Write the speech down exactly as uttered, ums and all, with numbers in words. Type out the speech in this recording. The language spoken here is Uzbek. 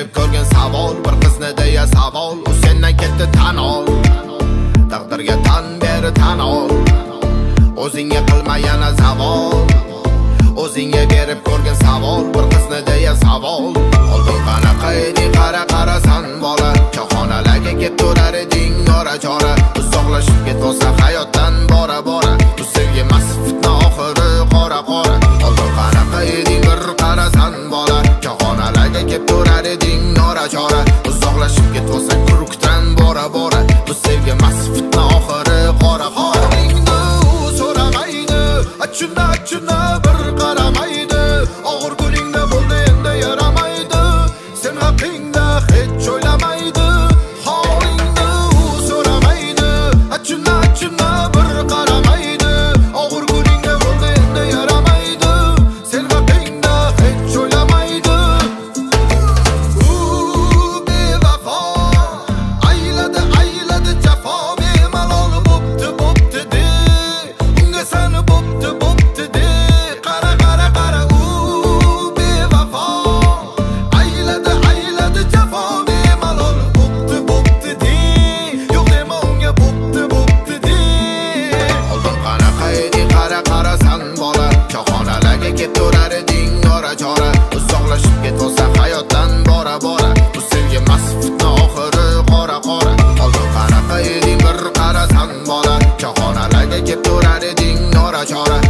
berib ko'rgin savol, bir qizni deya savol, u sendan ketdi tan ol. Taqdirga tan ber, tan ol. O'zingga qilma yana zavol. O'zingga berib ko'rgin savol, bir qizni deya savol. Oldin qanaqa eding, qara qarasan bola, choxonalarga kelib turar eding ora chora. Uzoqlashib ketsa hayotdan bora bora, bu sevgi emas fitna oxiri qora qora. Oldin qanaqa eding, bir qarasan bola, choxonalarga kelib turar eding ora chora. Uzoqlashib ketsa kurukdan bora bora, bu sevgi emas fitna oxiri qora qora. Achuna achuna bir qaramaydi, og'ir kuningda bo'ldi endi yaramaydi. Sen haqingda hech o'ylamaydi, holingni u so'ramaydi. Achuna achuna bir qaramaydi, og'ir kuningda bo'ldi endi yaramaydi. Sen haqingda hech o'ylamaydi. U bevafo, ayladi ayladi jafo, bemalol bo'pti bo'pti de. Unga seni bo'pti bo'pti de. Qara qara qara u bevafo, ayladi ayladi jafo, bemalol bo'pti bo'pti de. Yo'q dema unga bo'pti bo'pti de. Oldin qanaqa eding, qara qarasan bola, choxonalarga kelib turar eding ora chora. Uzoqlashib ketsa hayotdan bora bora, bu sevgi emas fitna oxiri qora qora. Oldin qanaqa eding, bir qarasan bola, choxonalarga kelib turar eding ora chora.